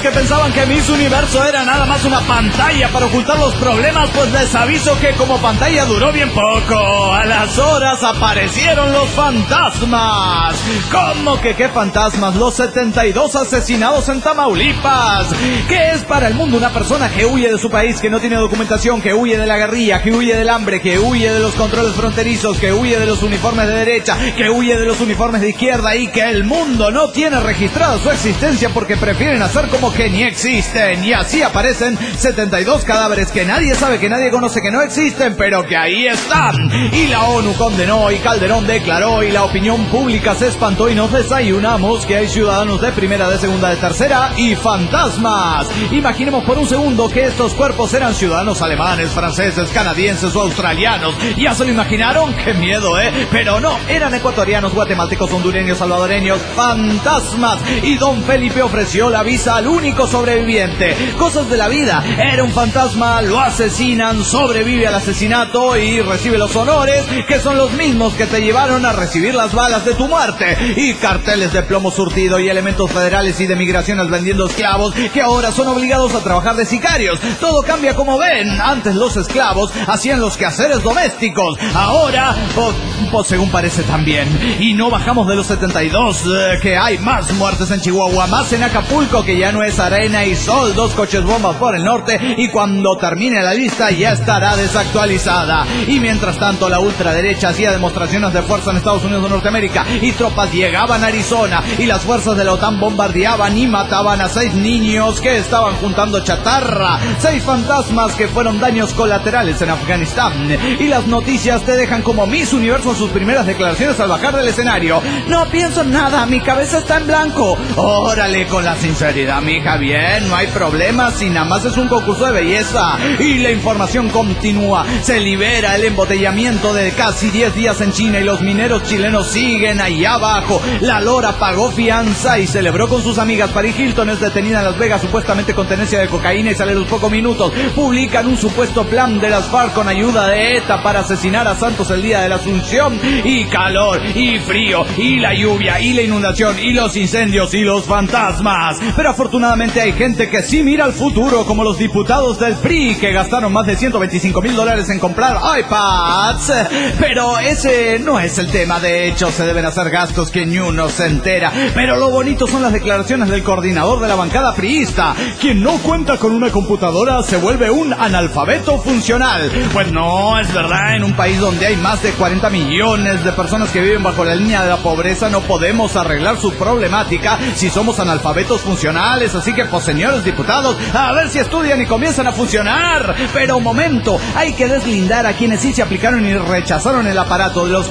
que pensaban que Miss Universo era nada más una pantalla para ocultar los problemas, pues les aviso que como pantalla duró bien poco. A las horas aparecieron los fantasmas. ¿Cómo que qué fantasmas? Los 72 asesinados en Tamaulipas. ¿Qué es para el mundo una persona que huye de su país, que no tiene documentación, que huye de la guerrilla, que huye del hambre, que huye de los controles fronterizos, que huye de los uniformes de derecha, que huye de los uniformes de izquierda y que el mundo no tiene registrada su existencia porque prefieren hacer como que ni existen? Y así aparecen 72 cadáveres que nadie sabe, que nadie conoce, que no existen, pero que ahí están. Y la ONU condenó y Calderón declaró y la opinión pública se espantó y nos desayunamos que hay ciudadanos de primera, de segunda, de tercera y fantasmas. Imaginemos por un segundo que estos cuerpos eran ciudadanos alemanes, franceses, canadienses o australianos. ¿Ya se lo imaginaron? ¡Qué miedo, Pero no, eran ecuatorianos, guatemaltecos, hondureños, salvadoreños, fantasmas. Y don Felipe ofreció la visa al único sobreviviente. Cosas de la vida. Era un fantasma, lo asesinan, sobrevive al asesinato y recibe los honores, que son los mismos que te llevaron a recibir las balas de tu muerte. Y carteles de plomo surtido y elementos federales y de migraciones vendiendo esclavos que ahora son obligados a trabajar de sicarios. Todo cambia como ven. Antes los esclavos hacían los quehaceres domésticos. Ahora, pues según parece también. Y no bajamos de los 72, que hay más muertes en Chihuahua, más en Acapulco, que ya no es arena y sol, 2 coches bombas por el norte, y cuando termine la lista ya estará desactualizada. Y mientras tanto la ultraderecha hacía demostraciones de fuerza en Estados Unidos de Norteamérica, y tropas llegaban a Arizona, y las fuerzas de la OTAN bombardeaban y mataban a 6 niños que estaban juntando chatarra, 6 fantasmas que fueron daños colaterales en Afganistán. Y las noticias te dejan como Miss Universo en sus primeras declaraciones al bajar del escenario. No pienso en nada, mi cabeza está en blanco. Órale, con la sinceridad, mija, bien, no hay problema, si nada más es un concurso de belleza. Y la información continúa, se libera el embotellamiento de casi 10 días en China y los mineros chilenos siguen allá abajo. La Lora pagó fianza y celebró con sus amigas. Paris Hilton es detenida en Las Vegas supuestamente con tenencia de cocaína y sale a los pocos minutos. Publican un supuesto plan de las FARC con ayuda de ETA para asesinar a Santos el día de la Asunción. Y calor, y frío, y la lluvia, y la inundación, y los incendios, y los fantasmas. Pero afortunadamente hay gente que sí mira al futuro, como los diputados del PRI, que gastaron más de $125,000 en comprar iPads. Pero ese no es el tema. De hecho, se deben hacer gastos que ni uno se entera. Pero lo bonito son las declaraciones del coordinador de la bancada priista. Quien no cuenta con una computadora se vuelve un analfabeto funcional. Pues no, es verdad, en un país donde hay más de 40 millones de personas que viven bajo la línea de la pobreza, no podemos arreglar su problemática si somos analfabetos funcionales. Así que, pues señores diputados, a ver si estudian y comienzan a funcionar. Pero un momento, hay que deslindar a quienes sí se aplicaron y rechazaron el aparato. De los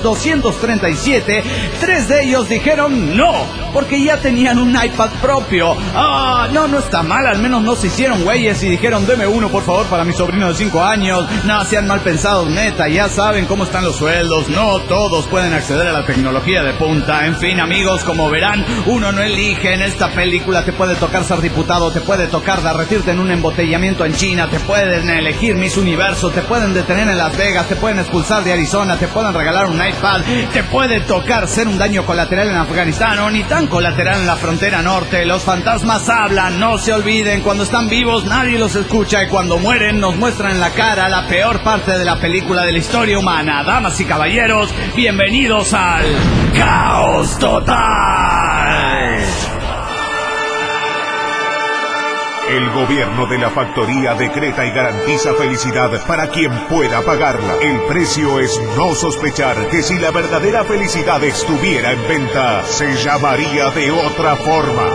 237, 3 de ellos dijeron no, porque ya tenían un iPad propio. No está mal, al menos no se hicieron güeyes y dijeron deme uno por favor para mi sobrino de 5 años. No sean mal pensados, neta, ya saben cómo están los sueldos, no todos pueden acceder a la tecnología de punta. En fin, amigos, como verán, uno no elige. En esta película te puede tocar ser diputado, te puede tocar derretirte en un embotellamiento en China, te pueden elegir Miss Universo, te pueden detener en Las Vegas, te pueden expulsar de Arizona, te pueden regalar un iPad, te puede tocar ser un daño colateral en Afganistán o ni tan colateral en la frontera norte. Los fantasmas hablan, no se olviden, cuando están vivos nadie los escucha y cuando mueren nos muestran en la cara la peor parte de la película de la historia humana. Damas y caballeros, bienvenidos al Caos Total. El gobierno de la factoría decreta y garantiza felicidad para quien pueda pagarla. El precio es no sospechar que si la verdadera felicidad estuviera en venta, se llamaría de otra forma.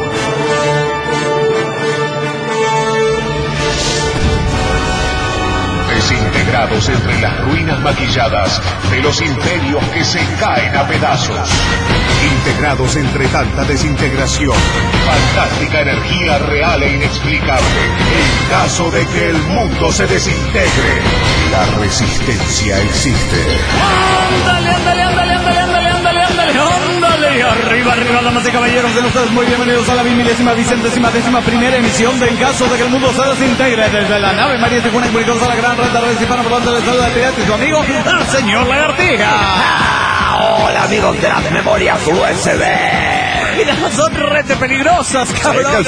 Desintegrados entre las ruinas maquilladas de los imperios que se caen a pedazos. Integrados entre tanta desintegración, fantástica energía real e inexplicable. En caso de que el mundo se desintegre, la resistencia existe. ¡Ándale, ándale, ándale, ándale, ándale, ándale, ándale, ándale! Arriba, arriba, damas y caballeros, de ustedes muy bienvenidos a la 1000ª emisión de En caso de que el mundo se desintegre. Desde la nave María Tijuana y comunicados a la gran red de redes hispanas, por donde les saluda de pirata y su amigo, el señor Lagartija. Hola amigos de las memorias USB. máquinas son rete peligrosas, cabrones.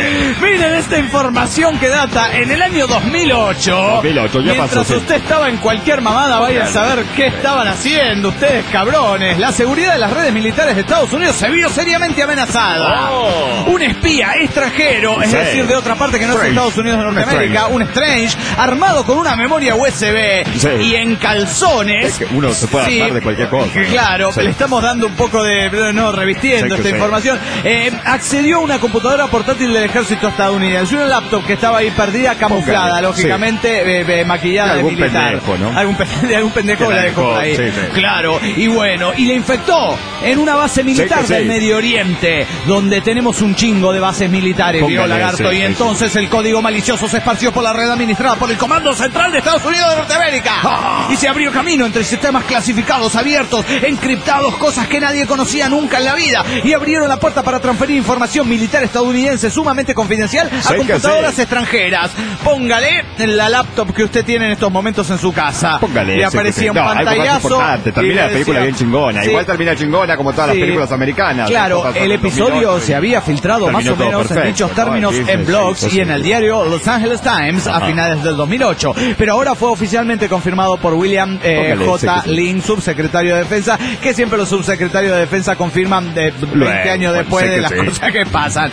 Miren esta información que data en el año 2008. Mientras usted estaba en cualquier mamada, vaya a saber qué estaban haciendo ustedes, cabrones. La seguridad de las redes militares de Estados Unidos se vio seriamente amenazada. Un espía extranjero, es decir, de otra parte que no es Estados Unidos de Norteamérica, un Strange, armado con una memoria USB y en calzones. Es que uno se puede armar de cualquier cosa. Claro, le estamos dando un poco de, revistiendo esta información. Accedió a una computadora portátil del ejército estadounidense, una laptop que estaba ahí perdida, camuflada, lógicamente, maquillada de militar. Pendejo, ¿no? Algún pendejo la dejó por ahí. Claro, y bueno, y le infectó en una base militar del Medio Oriente, donde tenemos un chingo de bases militares, vio Lagarto, y entonces el código malicioso se esparció por la red administrada por el Comando Central de Estados Unidos de Norteamérica. Y se abrió camino entre sistemas clasificados, abiertos, encriptados, cosas que nadie conocía nunca en la vida, y abrieron la puerta para transferir información militar estadounidense sumamente confidencial a computadoras extranjeras. Póngale en la laptop que usted tiene en estos momentos en su casa. Póngale. Le aparecía un pantallazo. Termina la película bien chingona. Igual termina chingona como todas las películas americanas. Claro, el episodio se había filtrado más o menos en dichos términos en blogs y en el diario Los Angeles Times a finales del 2008. Pero ahora fue oficialmente confirmado por William J. Lynn, subsecretario de Defensa, que siempre los subsecretarios de Defensa confirman 20 años después de las cosas que pasan.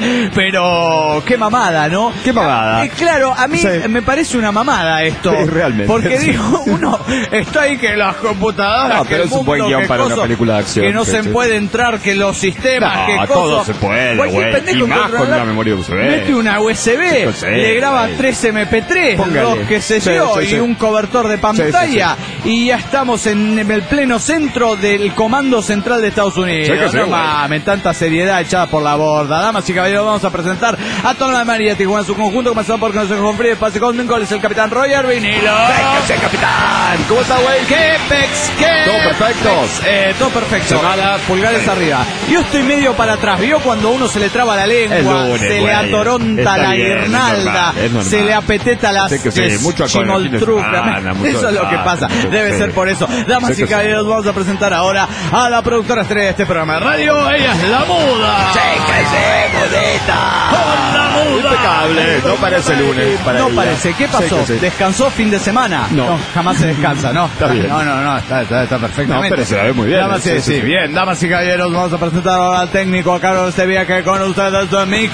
Pero qué mamada, ¿no? Qué mamada. Claro, a mí me parece una mamada esto. Realmente. Porque digo, uno está ahí que las computadoras, pero es un buen guión para una película de acción. Que no se puede entrar, que los sistemas, que todo se puede, güey. Y más con una memoria USB. Mete una USB, le graba 3 MP3, dos, qué sé yo, y un cobertor de pantalla, y ya estamos en el pleno centro del Comando Central de Estados Unidos. No mames, tanta seriedad echada por la borda. Damas y caballeros, vamos a presentar a toda la María Tijuana en su conjunto, comenzando por Consejo con Frío, pase con goles, el capitán Roger Vinilo. ¡Véngase, capitán! ¿Cómo está, güey? ¿Qué pex? ¿Qué? Todo perfecto. Todo perfecto. Pulgares arriba. Yo estoy medio para atrás. ¿Vio cuando uno se le traba la lengua? Se le atoronta la guirnalda. Se le apeteta la chimoltruca. Eso es lo que pasa. Debe ser por eso. Damas y caballeros, vamos a presentar ahora a la productora estrella de este programa de radio. Ella es la Muda. ¡Chéquese, Mudita! ¡Con la Muda! Impecable. No parece lunes. No parece. ¿Qué pasó? ¿Descansó fin de semana? No, jamás se descansa, ¿no? Está bien. No, está perfectamente. No, pero se la ve muy bien. Bien, damas y caballeros, vamos a presentar ahora al técnico a cargo de este viaje con ustedes, Mico.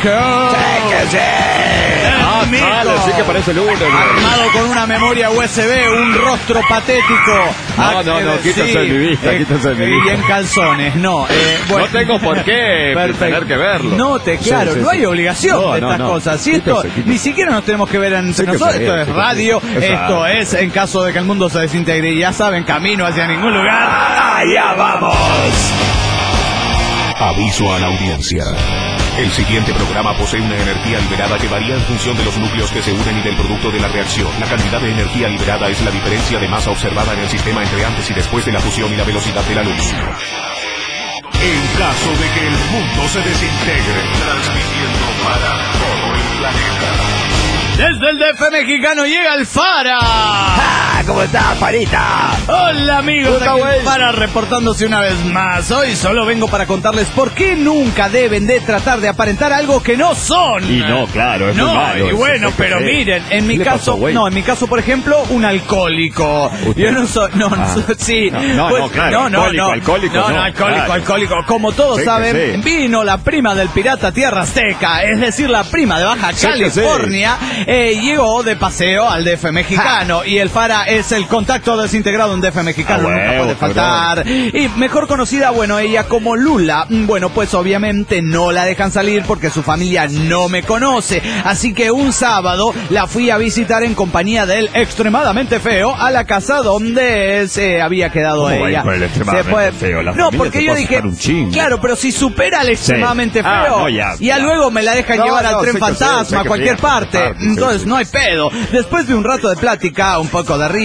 Sí que parece lunes. Armado con una memoria USB, un rostro patético. No, quítase de mi vista, Y en calzones, no. No tengo por qué tener que verlo. No hay obligación de estas cosas. Si esto, ni siquiera nos tenemos que ver entre nosotros, esto es radio, esto es en caso de que el mundo se desintegre. Y ya saben, camino hacia ningún lugar. ¡Allá vamos! Aviso a la audiencia. El siguiente programa posee una energía liberada que varía en función de los núcleos que se unen y del producto de la reacción. La cantidad de energía liberada es la diferencia de masa observada en el sistema entre antes y después de la fusión y la velocidad de la luz. En caso de que el mundo se desintegre, transmitiendo para todo el planeta. Desde el DF mexicano llega el Fara. ¿Cómo está, Farita? Hola, amigos, aquí el Fara reportándose una vez más. Hoy solo vengo para contarles por qué nunca deben de tratar de aparentar algo que no son. Y no, claro, es muy malo. Y bueno, pero miren, en mi caso, en mi caso, por ejemplo, un alcohólico. Yo no soy, alcohólico. Como todos saben, vino la prima del pirata Tierra Azteca, es decir, la prima de Baja California. Llegó de paseo al DF mexicano y el Fara es el contacto desintegrado en DF mexicano, nunca puede faltar. Y mejor conocida, ella como Lula. Bueno, pues obviamente no la dejan salir porque su familia no me conoce. Así que un sábado la fui a visitar en compañía del extremadamente feo a la casa donde se había quedado ella. No, porque yo dije, claro, pero si supera al extremadamente feo, ya luego me la dejan llevar al tren fantasma a cualquier parte. Entonces no hay pedo. Después de un rato de plática, un poco de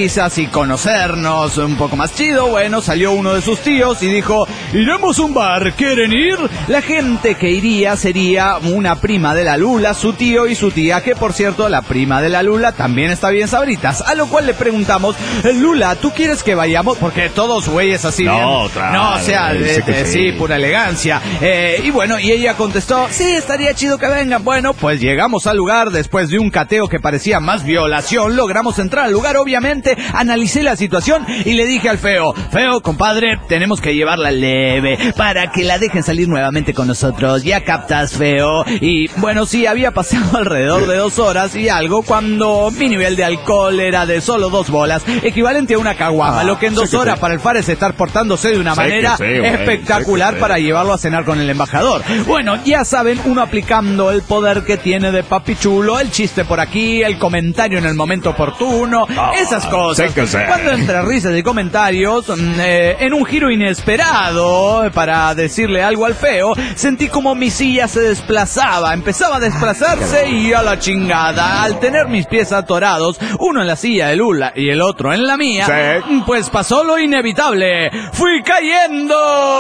risas y conocernos un poco más chido, bueno, salió uno de sus tíos y dijo: iremos a un bar, ¿quieren ir? La gente que iría sería una prima de la Lula, su tío y su tía, que por cierto, la prima de la Lula también está bien sabritas. A lo cual le preguntamos: Lula, ¿tú quieres que vayamos? Porque todos güeyes así no, bien. Claro, no, o sea, sí, pura elegancia. Y bueno, y ella contestó: sí, estaría chido que vengan. Bueno, pues llegamos al lugar después de un cateo que parecía más violación. Logramos entrar al lugar, obviamente, analicé la situación y le dije al feo: feo, compadre, tenemos que llevarla leve para que la dejen salir nuevamente con nosotros. Ya captas, feo. Y bueno, sí, había pasado alrededor de 2 horas y algo cuando mi nivel de alcohol era de solo 2 bolas, equivalente a una caguama, lo que en 2 horas para el Fares estar portándose de una manera espectacular para llevarlo a cenar con el embajador. Bueno, ya saben, uno aplicando el poder que tiene de papi chulo, el chiste por aquí, el comentario en el momento oportuno, esas cosas. Cuando entre risas y comentarios, en un giro inesperado, para decirle algo al feo, sentí como mi silla se desplazaba, empezaba a desplazarse y a la chingada. Al tener mis pies atorados, uno en la silla de Lula y el otro en la mía, pues pasó lo inevitable. ¡Fui cayendo!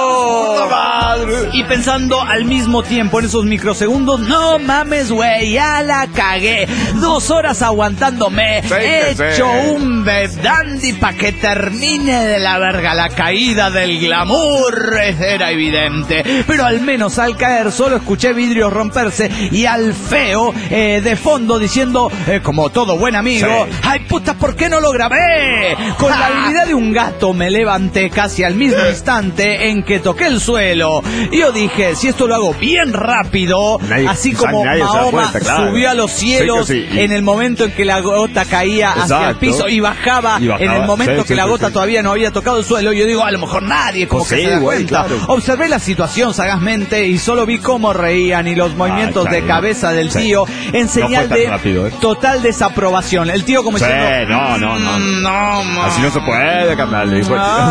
Y pensando al mismo tiempo en esos microsegundos: no mames, güey, ya la cagué. 2 horas aguantándome. He hecho un dandy pa' que termine de la verga la caída del glamour. Era evidente. Pero al menos al caer solo escuché vidrios romperse y al feo de fondo diciendo, como todo buen amigo: ¡ay puta, ¿por qué no lo grabé? Con la habilidad de un gato me levanté casi al mismo instante en que toqué el suelo. Y yo dije: si esto lo hago bien rápido, así como Mahoma subió a los cielos en el momento en que la gota caía hacia el piso y bajaba en el momento que la gota todavía no había tocado el suelo, yo digo: a lo mejor nadie como que se da cuenta. Observé la situación sagazmente y solo vi cómo reían y los movimientos de cabeza del tío en señal de total desaprobación. El tío como diciendo: no, así no se puede, carnal.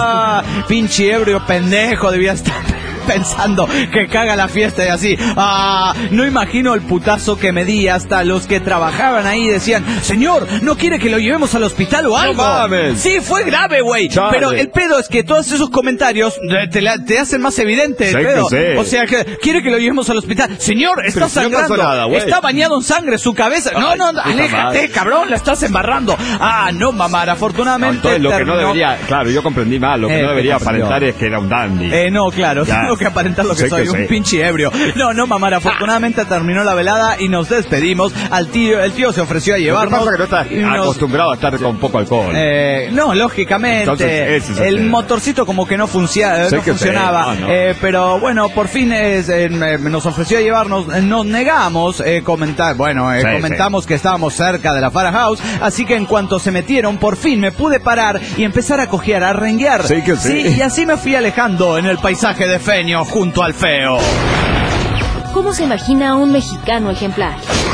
Pinche ebrio pendejo, debía estar pensando que caga la fiesta y así. No imagino el putazo que me di. Hasta los que trabajaban ahí decían: señor, ¿no quiere que lo llevemos al hospital o algo? No mames. Sí, fue grave, güey. Pero el pedo es que todos esos comentarios te hacen más evidente el pedo. O sea, que quiere que lo llevemos al hospital. Señor, está sangrando. No nada, está bañado en sangre su cabeza. No, aléjate, cabrón, la estás embarrando. No, mamá, afortunadamente. Lo que no debería, claro, yo comprendí mal. Lo que no debería aparentar es que era un dandy. No, claro. Tengo que aparentar lo que soy, un pinche ebrio. No, mamá, afortunadamente terminó la velada y nos despedimos. El tío se ofreció a llevarnos. Lo que pasa es que no estás acostumbrado a estar con poco alcohol. No, lógicamente. Entonces, el motorcito como que no funcionaba. Pero bueno, por fin nos ofreció a llevarnos. Nos negamos comentamos que estábamos cerca de la Farah House, así que en cuanto se metieron, por fin me pude parar y empezar a cojear, a renguear. Y así me fui alejando en el paisaje de Feño junto al feo. ¿Cómo se imagina a un mexicano ejemplar?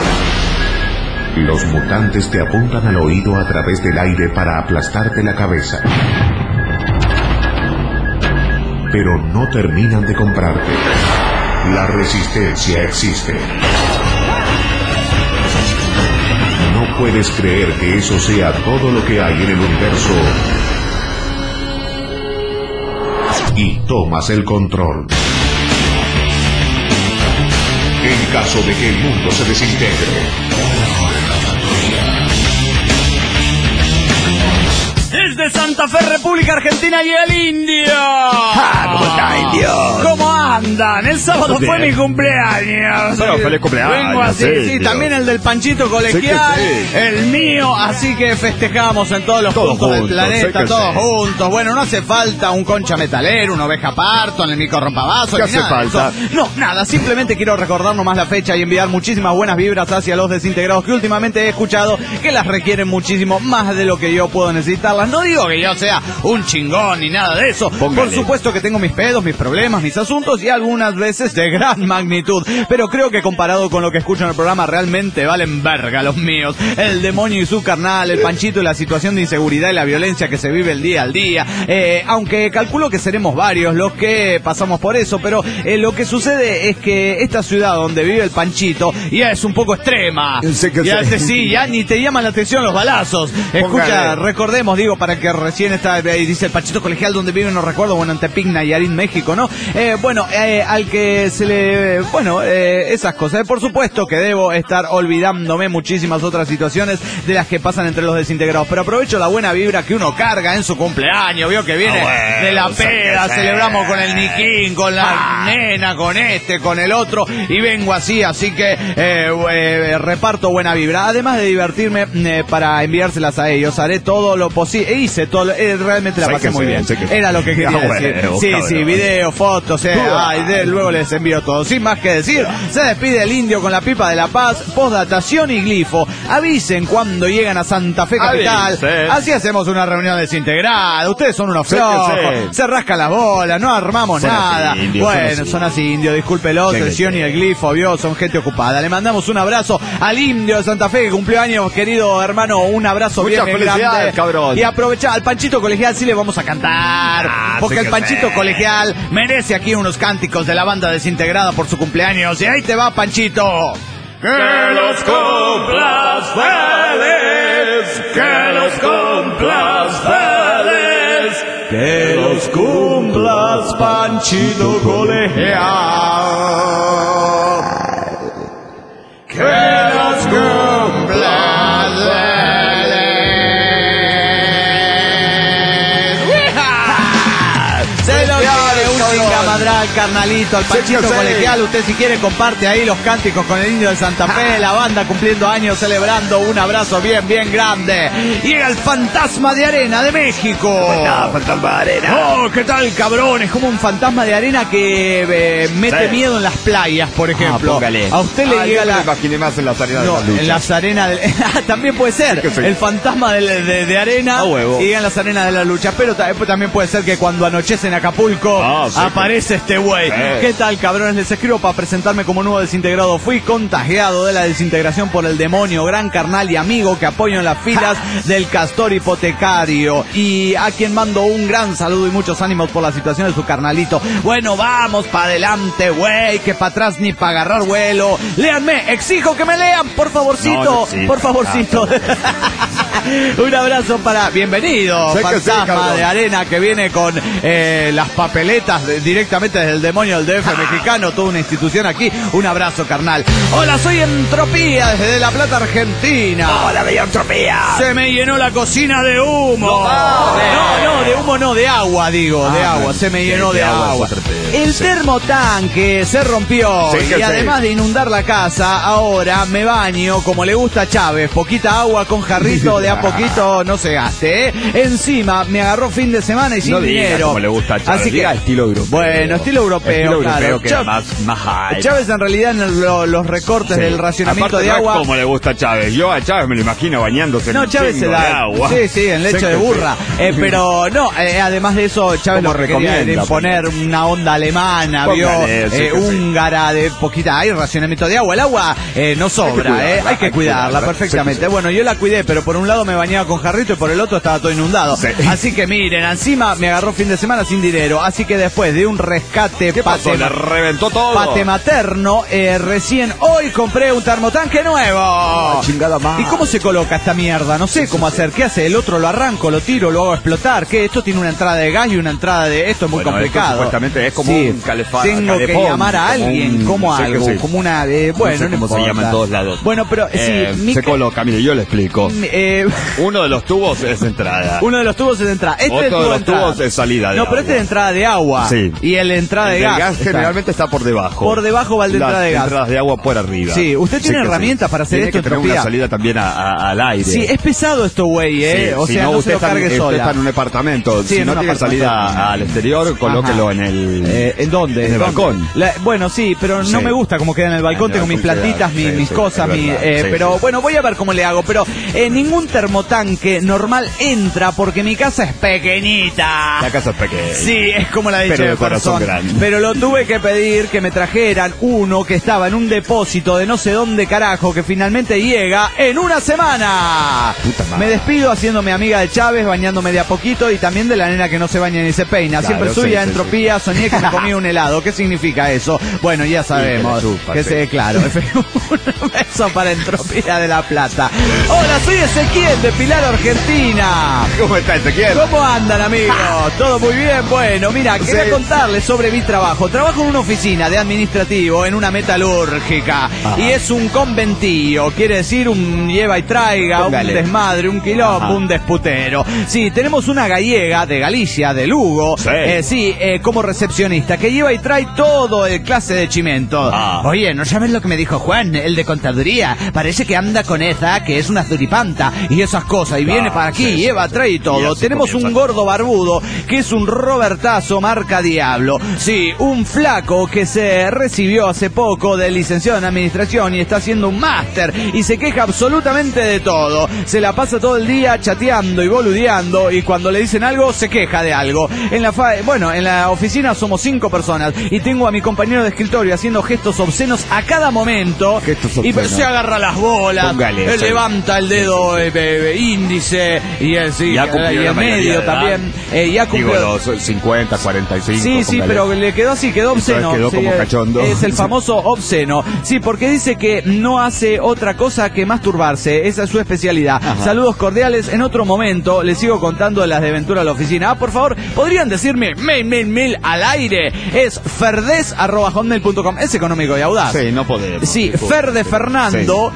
Los mutantes te apuntan al oído a través del aire para aplastarte la cabeza. Pero no terminan de comprarte. La resistencia existe. No puedes creer que eso sea todo lo que hay en el universo. Y tomas el control. En caso de que el mundo se desintegre. Desde Santa Fe, República Argentina y el Indio. ¿Cómo está, Indio? ¿Cómo andan? El sábado fue mi cumpleaños. Feliz cumpleaños. Vengo así, también el del Panchito Colegial, el mío, así que festejamos en todos los puntos del planeta, todos juntos. Bueno, no hace falta un concha metalero, una oveja parto, en el micro rompavasos. ¿Qué hace falta? No, nada, simplemente quiero recordar nomás la fecha y enviar muchísimas buenas vibras hacia los desintegrados que últimamente he escuchado que las requieren muchísimo más de lo que yo puedo necesitarlas. No digo digo que yo sea un chingón ni nada de eso. Póngale. Por supuesto que tengo mis pedos, mis problemas, mis asuntos y algunas veces de gran magnitud. Pero creo que comparado con lo que escucho en el programa realmente valen verga los míos. El demonio y su carnal, el Panchito y la situación de inseguridad y la violencia que se vive el día al día. Aunque calculo que seremos varios los que pasamos por eso, pero lo que sucede es que esta ciudad donde vive el Panchito ya es un poco extrema. Sí, ya ni te llaman la atención los balazos. Escucha, recordemos, digo, para que recién está, dice el Panchito Colegial donde vive, no recuerdo, bueno, en Tepic, Nayarit, México, ¿no? Al que se le, esas cosas. Por supuesto que debo estar olvidándome muchísimas otras situaciones de las que pasan entre los desintegrados, pero aprovecho la buena vibra que uno carga en su cumpleaños, vio que viene de la peda, celebramos con el Niquín, con la nena, con este, con el otro, y vengo así que reparto buena vibra, además de divertirme para enviárselas a ellos. Haré todo lo posible, hice todo, realmente la pasé muy bien, era lo que quería decir. Sí, videos, fotos, luego les envío todo. Sin más que decir, se despide el indio con la pipa de la paz, postdatación y glifo. Avisen cuando llegan a Santa Fe capital, así hacemos una reunión desintegrada. Ustedes son unos flojos, se rascan las bolas, no armamos nada. Son así indios, discúlpelo, sesión y el glifo, vio, son gente ocupada. Le mandamos un abrazo al indio de Santa Fe que cumplió años, querido hermano, un abrazo bien grande. Cabrón. Y aprovecha al Panchito Colegial, sí le vamos a cantar, porque el Panchito Colegial merece aquí unos cánticos de la banda desintegrada por su cumpleaños. Y ahí te va, Panchito. Que los cumplas feliz, que los cumplas feliz, que los cumplas, Panchito Colegial, que los cumplas feliz. Se lo quiere un chingamadral, carnalito, al Panchito Colegial. Usted si quiere comparte ahí los cánticos con el indio de Santa Fe, la banda cumpliendo años, celebrando. Un abrazo bien grande. Llega el Fantasma de Arena de México. Fantasma de Arena. Oh, ¿qué tal, cabrón? Es como un fantasma de arena que mete miedo en las playas, por ejemplo. Póngale. A usted le llega la... me imaginé más en las arenas de la lucha. En las arenas también puede ser. El fantasma de arena y en las arenas de la lucha. Pero también puede ser que cuando anochece en Acapulco aparece este güey. ¿Qué tal, cabrones? Les escribo para presentarme como nuevo desintegrado. Fui contagiado de la desintegración por el demonio, gran carnal y amigo que apoyo en las filas del Castor Hipotecario, y a quien mando un gran saludo y muchos ánimos por la situación de su carnalito. Bueno, vamos para adelante, güey, que para atrás ni para agarrar vuelo. Léanme, exijo que me lean, por favorcito, por favorcito. Un abrazo para... Bienvenido, Fantasma de Arena, que viene con las papeletas directamente desde el demonio del DF mexicano, toda una institución aquí. Un abrazo, carnal. Hola, soy Entropía, desde La Plata, Argentina. Hola, bella Entropía. Se me llenó la cocina de humo. No, de humo no, de agua, digo, de agua. Se me llenó de agua. El termotanque se rompió y además de inundar la casa, ahora me baño como le gusta a Chávez. Poquita agua con jarrito, de a poquito no se gaste, Encima me agarró fin de semana y sin dinero. Como le gusta a Chávez. Así que estilo europeo. Bueno, estilo europeo, claro. Que más high. Chávez en realidad en los recortes del racionamiento de agua. No es como le gusta a Chávez. Yo a Chávez me lo imagino bañándose en Chávez se da agua. Sí, en leche de burra. Pero no, además de eso, Chávez lo recomienda de imponer una onda alemana, húngara, de poquita, hay racionamiento de agua. El agua no sobra, hay que cuidarla perfectamente. Bueno, yo la cuidé, pero por un lado me bañaba con jarrito y por el otro estaba todo inundado. Así que miren, encima me agarró fin de semana sin dinero. Así que después de un rescate le reventó todo. Pate materno, recién hoy compré un termotanque nuevo. Chingada más. ¿Y cómo se coloca esta mierda? No sé cómo hacer. ¿Qué hace? El otro lo arranco, lo tiro, lo hago explotar. ¿Qué? Esto tiene una entrada de gas y una entrada de... Esto es muy complicado. Esto supuestamente es como un tengo que llamar a alguien como algo, como una... bueno, no se llama en todos lados. Bueno, pero se coloca, mire, yo le explico. Uno de los tubos es entrada. Uno de los tubos es de entrada. Otro de los tubos es salida de agua. No, pero este es de entrada de agua. Sí. Y el entrada de gas. Generalmente está por debajo. Por debajo va el de entrada de gas. Las entradas de agua por arriba. Sí, usted tiene herramientas para hacer esto. Tiene que tener una salida también al aire. Sí, es pesado esto, güey, Sí, o sea, no se lo cargue sola. Usted está en un departamento. Sí, si no tiene salida al exterior, colóquelo en el... ¿En dónde? En el balcón. Bueno, sí, pero no me gusta cómo queda en el balcón. Tengo mis plantitas, mis cosas, pero bueno, voy a ver cómo le hago. Pero ningún termotanque normal entra porque mi casa es pequeñita. La casa es pequeña. Sí, es como la dicha pero de corazón grande. Pero lo tuve que pedir que me trajeran uno que estaba en un depósito de no sé dónde carajo, que finalmente llega en una semana. Me despido haciéndome amiga de Chávez, bañándome de a poquito y tamén de la nena que no se baña ni se peina. Claro, siempre suya, entropía, soñé que me comía un helado. ¿Qué significa eso? Bueno, ya sabemos. Claro, un beso para Entropía de La Plata. Hola, soy Ezequiel de Pilar, Argentina. ¿Cómo está, Ezequiel? ¿Cómo andan, amigos? ¿Todo muy bien? Bueno, mira, quería contarles sobre mi trabajo. Trabajo en una oficina de administrativo en una metalúrgica. Ajá. Y es un conventillo, quiere decir un lleva y traiga, Póngale. Un desmadre, un quilombo, ajá, un desputero. Sí, tenemos una gallega de Galicia, de Lugo, como recepcionista, que lleva y trae todo el clase de chimento. Oye, ¿no sabes lo que me dijo Juan, el de contaduría? Parece que anda con esa, que es una zuripanta y esas cosas, y viene para aquí, lleva, trae y todo. Tenemos un gordo barbudo, que es un Robertazo marca Diablo. Sí, un flaco que se recibió hace poco de licenciado en administración y está haciendo un máster y se queja absolutamente de todo. Se la pasa todo el día chateando y boludeando, y cuando le dicen algo, se queja de algo. En la oficina somos 5 personas y tengo a mi compañero de escritorio haciendo gestos obscenos a cada momento. Y se agarra las bolas. Póngale, levanta el dedo índice y el medio también. Ya cumplió los 50, 45. Sí, póngale. Pero le quedó así, quedó obsceno. Quedó como cachondo. Es el famoso obsceno. Sí, porque dice que no hace otra cosa que masturbarse. Esa es su especialidad. Ajá. Saludos cordiales. En otro momento les sigo contando de las desventuras de la oficina. Por favor, ¿podrían decirme mail al aire? Es ferdes@hotmail.com. Es económico y audaz. Sí, no podemos. Sí, Fer de Fernando,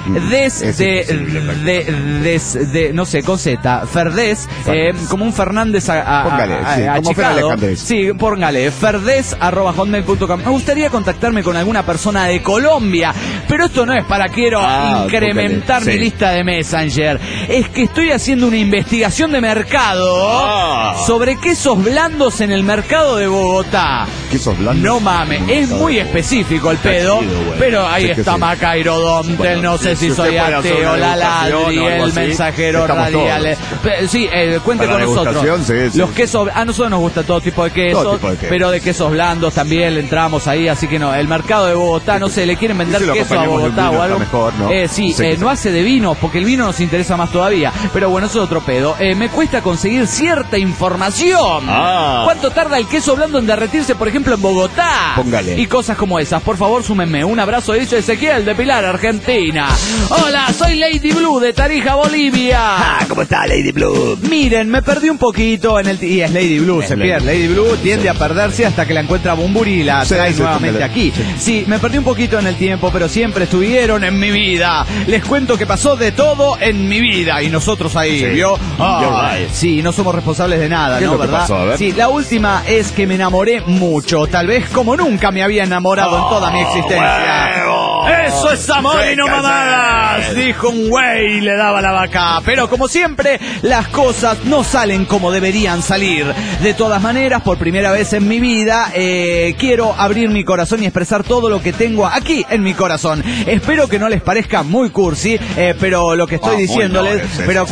no sé, con Z, Ferdes, como un Fernández como Fer Alejandrés. Sí, póngale, ferdes@hotmail.com. Me gustaría contactarme con alguna persona de Colombia, pero esto no es para quiero incrementar mi lista de Messenger. Es que estoy haciendo una investigación de mercado sobre quesos blandos en el mercado de Bogotá. ¿Quesos blandos? No mames, es muy específico el pedo, pero ahí está Macairodonte, no sé si soy ateo, la ladri, el mensajero radial. Sí, cuente con nosotros. Los quesos, a nosotros nos gusta todo tipo de quesos, pero de quesos blandos también le entramos ahí, así que no, el mercado de Bogotá, no sé, le quieren vender queso a Bogotá o algo. Mejor, ¿no? No hace de vino, porque el vino nos interesa más todavía, pero bueno, eso es otro pedo. Me cuesta conseguir cierta información. ¿Cuánto tarda el queso blando en derretirse, por ejemplo, en Bogotá? Póngale. Y cosas como esas, por favor, súmenme. Un abrazo, dice Ezequiel de Pilar, Argentina. Hola, soy Lady Blue de Tarija, Bolivia. ¿Cómo está, Lady Blue? Miren, me perdí un poquito en el... Y es Lady Blue, se pierde. Lady Blue tiende a perderse hasta que la encuentra Bumburi y la trae nuevamente aquí. Sí, me perdí un poquito en el tiempo, pero siempre estuvieron en mi vida. Les cuento que pasó de todo en mi vida y nosotros ahí, ¿vio? Sí, no somos responsables de nada, ¿no? ¿Verdad? Pasó, sí, la última es que me enamoré mucho, tal vez como nunca me había enamorado en toda mi existencia. ¡Eso es amor y no mamadas! Dijo un güey y le daba la vaca. Pero como siempre, las cosas no salen como deberían salir. De todas maneras, por primera vez en mi vida, quiero abrir mi corazón y expresar todo lo que tengo aquí en mi corazón. Espero que no les parezca muy cursi, pero lo que estoy diciéndoles...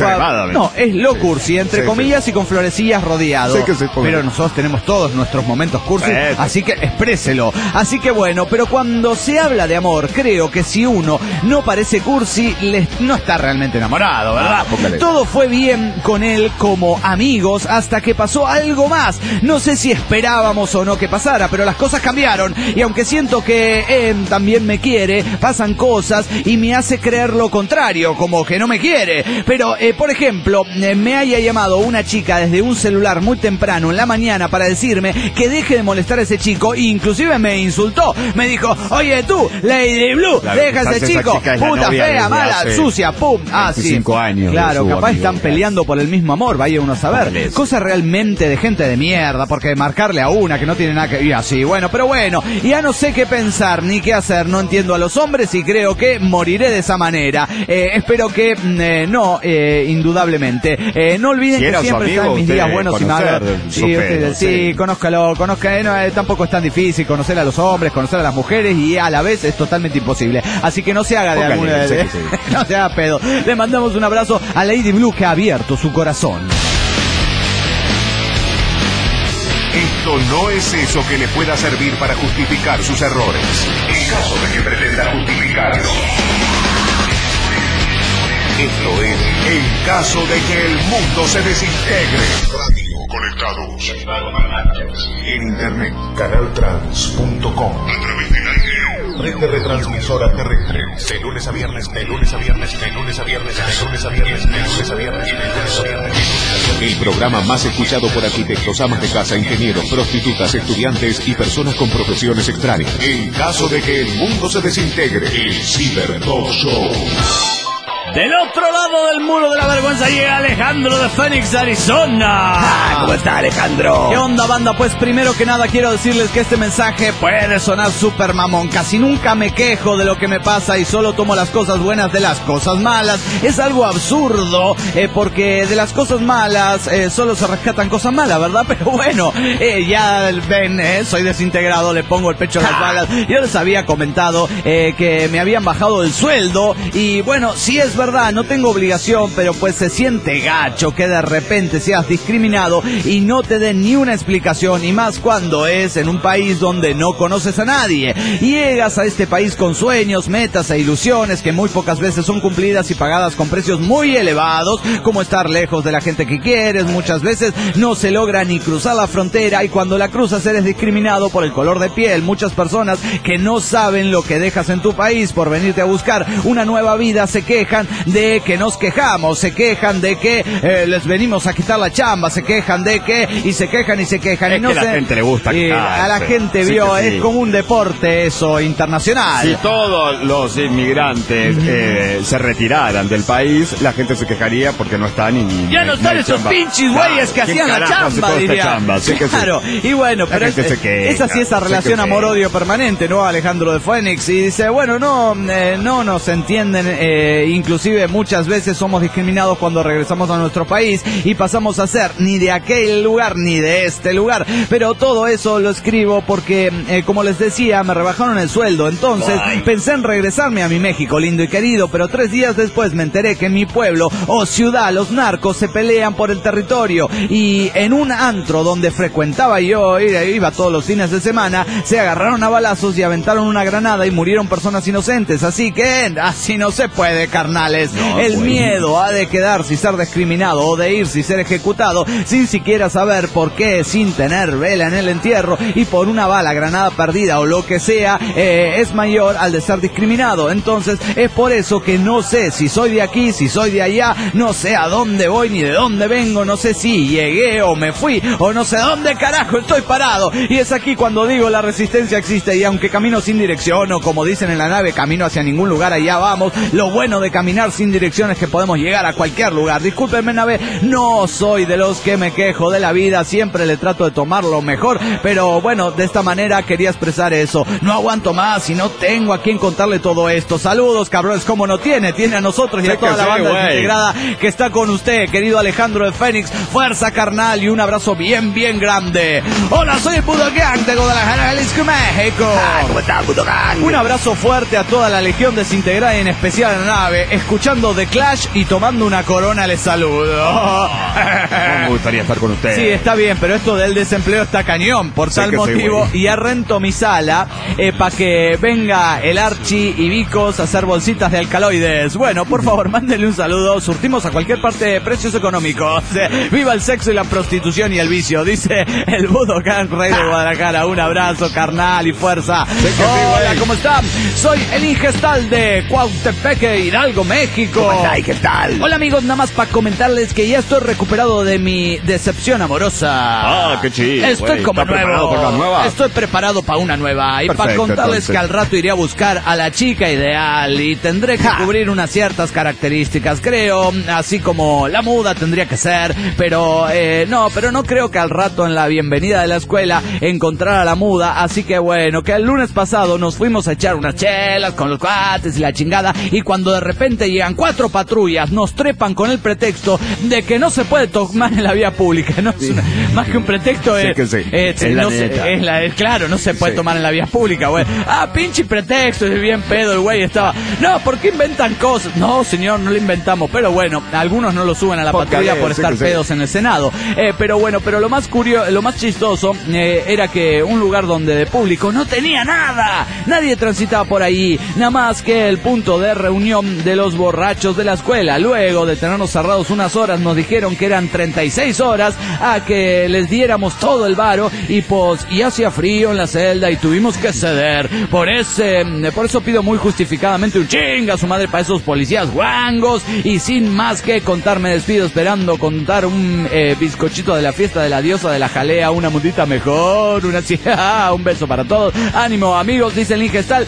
es lo cursi, entre comillas y con florecillas rodeado. Pero nosotros tenemos todos nuestros momentos cursi, así que expréselo. Así que bueno, pero cuando se habla de amor, creo que si uno no parece cursi, no está realmente enamorado, ¿verdad? Todo fue bien con él como amigos hasta que pasó algo más. No sé si esperábamos o no que pasara, pero las cosas cambiaron. Y aunque siento que él también me quiere, pasan cosas y me hace creer lo contrario, como que no me quiere. Pero, por ejemplo, me haya llamado una chica desde un celular muy temprano en la mañana para decirme que deje de molestar a ese chico e inclusive me insultó. Me dijo, oye tú, Lady Lady Blue, Claro, deja quizás ese esa chico, chica es la puta novia fea, desde mala, hace sucia, pum. 25 años. Claro, de su capaz amigo. están peleando por el mismo amor, vaya uno a saber. Cosa realmente de gente de mierda, porque marcarle a una que no tiene nada que... Y así, bueno, pero bueno, ya no sé qué pensar ni qué hacer, no entiendo a los hombres y creo que moriré de esa manera. Espero que no, indudablemente. No olviden que siempre están mis días buenos y malos. Sí, conózcalo, tampoco es tan difícil conocer a los hombres, conocer a las mujeres y a la vez es totalmente imposible. Así que no se haga de alguna no se haga pedo. Le mandamos un abrazo a Lady Blue que ha abierto su corazón. Esto no es eso que le pueda servir para justificar sus errores. En caso de que pretenda justificarlo. Esto es en caso de que el mundo se desintegre. Radio conectados. En internet. Canaltrans.com. A través del aire. Red de retransmisora terrestre. De lunes a viernes, de lunes a viernes, de lunes a viernes, de lunes a viernes, de lunes a viernes, de lunes a viernes. El programa más escuchado por arquitectos, amas de casa, ingenieros, prostitutas, estudiantes y personas con profesiones extrañas. En caso de que el mundo se desintegre, el Ciber Talk Show. Del otro lado del muro de la vergüenza llega Alejandro de Phoenix, Arizona. ¿Cómo está, Alejandro? ¿Qué onda, banda? Pues primero que nada quiero decirles que este mensaje puede sonar súper mamón. Casi nunca me quejo de lo que me pasa y solo tomo las cosas buenas de las cosas malas. Es algo absurdo, porque de las cosas malas solo se rescatan cosas malas, ¿verdad? Pero bueno, ya ven, soy desintegrado, le pongo el pecho a las balas. Yo les había comentado que me habían bajado el sueldo y bueno, sí es verdad, no tengo obligación, pero pues se siente gacho que de repente seas discriminado y no te den ni una explicación, y más cuando es en un país donde no conoces a nadie. Llegas a este país con sueños, metas e ilusiones que muy pocas veces son cumplidas y pagadas con precios muy elevados, como estar lejos de la gente que quieres. Muchas veces no se logra ni cruzar la frontera y cuando la cruzas eres discriminado por el color de piel. Muchas personas que no saben lo que dejas en tu país por venirte a buscar una nueva vida se quejan de que nos quejamos, se quejan de que les venimos a quitar la chamba, se quejan de que, y se quejan y se quejan. Es y no que a la gente le gusta quejarse. A la gente Sí, vio, sí. es como un deporte eso, internacional. Si todos los inmigrantes se retiraran del país, la gente se quejaría porque no están y Ya no están hay esos chamba. pinches güeyes que ¿quién hacían la carajo hace chamba, toda esta diría. chamba? Sí que sí. Claro, y bueno, La pero gente se queja, es así esa sí relación que sí. amor-odio permanente, ¿no? Alejandro de Phoenix, y dice, bueno, no nos entienden, inclusive muchas veces somos discriminados cuando regresamos a nuestro país y pasamos a ser ni de aquel lugar ni de este lugar, pero todo eso lo escribo porque, como les decía, me rebajaron el sueldo, entonces pensé en regresarme a mi México lindo y querido, pero 3 días después me enteré que en mi pueblo o ciudad los narcos se pelean por el territorio y en un antro donde frecuentaba yo, iba todos los fines de semana, se agarraron a balazos y aventaron una granada y murieron personas inocentes, así que así no se puede, carnales. El miedo ha de quedarse y ser discriminado o de irse y ser ejecutado sin siquiera saber por qué, sin tener vela en el entierro y por una bala, granada perdida o lo que sea, es mayor al de ser discriminado. Entonces es por eso que no sé si soy de aquí, si soy de allá, no sé a dónde voy ni de dónde vengo, no sé si llegué o me fui o no sé dónde carajo estoy parado. Y es aquí cuando digo la resistencia existe y aunque camino sin dirección o como dicen en la nave, camino hacia ningún lugar, allá vamos. Lo bueno de caminar sin dirección es que podemos llegar a cualquier lugar. Discúlpenme, nave, no soy de los que me quejo de la vida, siempre le trato de tomar lo mejor, pero bueno, de esta manera quería expresar eso. No aguanto más y no tengo a quien contarle todo esto. Saludos, cabrones, como no tiene a nosotros y a toda la banda desintegrada que está con usted, querido Alejandro de Phoenix. Fuerza, carnal, y un abrazo bien grande. Hola, soy el Budo Gang de Guadalajara, Jalisco, México. ¿Cómo está, Budo Gang? Un abrazo fuerte a toda la legión desintegrada y en especial a la nave, escuchando The Clash y tomando una corona les saludo. Me gustaría estar con ustedes. Sí, está bien, pero esto del desempleo está cañón. Por tal motivo, ya rento mi sala para que venga el Archie y Vicos a hacer bolsitas de alcaloides. Bueno, por favor, mándenle un saludo. Surtimos a cualquier parte de precios económicos. Viva el sexo y la prostitución y el vicio, dice el Budo Gang, rey de Guadalajara. Un abrazo, carnal, y fuerza. Hola, ¿cómo están? Soy el Ingestal de Cuauhtepeque, Hidalgo, México. México. ¿Cómo estáis? ¿Qué tal? Hola amigos, nada más para comentarles que ya estoy recuperado de mi decepción amorosa. Ah, qué chido. Estoy como ¿Estás preparado nuevo. para una nueva? Estoy preparado para una nueva. Y para Perfecto, contarles entonces. que al rato iré a buscar a la chica ideal y tendré que cubrir unas ciertas características, creo, así como la muda tendría que ser, pero no creo que al rato en la bienvenida de la escuela encontrara la muda, así que bueno, que el lunes pasado nos fuimos a echar unas chelas con los cuates y la chingada, y cuando de repente llegan 4 patrullas, nos trepan con el pretexto de que no se puede tomar en la vía pública, ¿no? Es más que un pretexto, Sí que sí. Es la neta. claro, no se puede tomar en la vía pública, güey. Pinche pretexto, es bien pedo el güey estaba. No, ¿por qué inventan cosas? No, señor, no lo inventamos, pero bueno, algunos no lo suben a la patrulla por estar pedos en el Senado. Pero bueno, pero lo más curioso, lo más chistoso era que un lugar donde de público no tenía nada. Nadie transitaba por ahí, nada más que el punto de reunión de los borrachos de la escuela. Luego de tenernos cerrados unas horas, nos dijeron que eran 36 horas a que les diéramos todo el varo y hacía frío en la celda y tuvimos que ceder. Por eso pido muy justificadamente un chinga a su madre para esos policías guangos, y sin más que contar me despido esperando contar un bizcochito de la fiesta de la diosa de la jalea, una mundita mejor, un beso para todos. Ánimo amigos, dice el Ingestal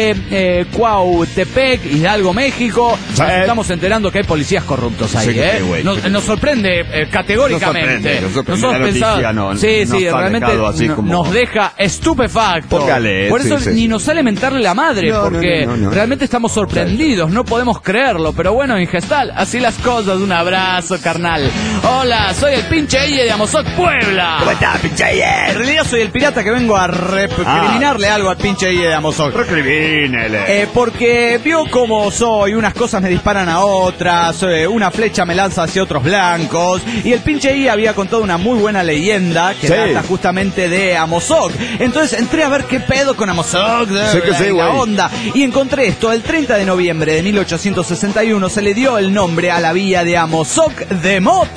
de Cuautepec, Hidalgo, México. Nos estamos enterando que hay policías corruptos ahí, Nos sorprende categóricamente. Nosotros pensábamos, realmente nos deja estupefacto. Póngale, por eso sí. ni nos sale mentarle la madre, porque realmente estamos sorprendidos, no podemos creerlo, pero bueno, Ingestal, así las cosas. Un abrazo, carnal. Hola, soy el pinche Eye de Amozoc, Puebla. ¿Cómo estás, pinche En Eye? realidad soy el pirata que vengo a recriminarle algo al pinche Eye de Amozoc. Recrimínele. Porque vio cómo soy, unas cosas me disparan a otras, una flecha me lanza hacia otros blancos, y el pinche Eye había contado una muy buena leyenda que data justamente de Amozoc. Entonces entré a ver qué pedo con Amozoc, la onda, y encontré esto. El 30 de noviembre de 1861 se le dio el nombre a la villa de Amozoc de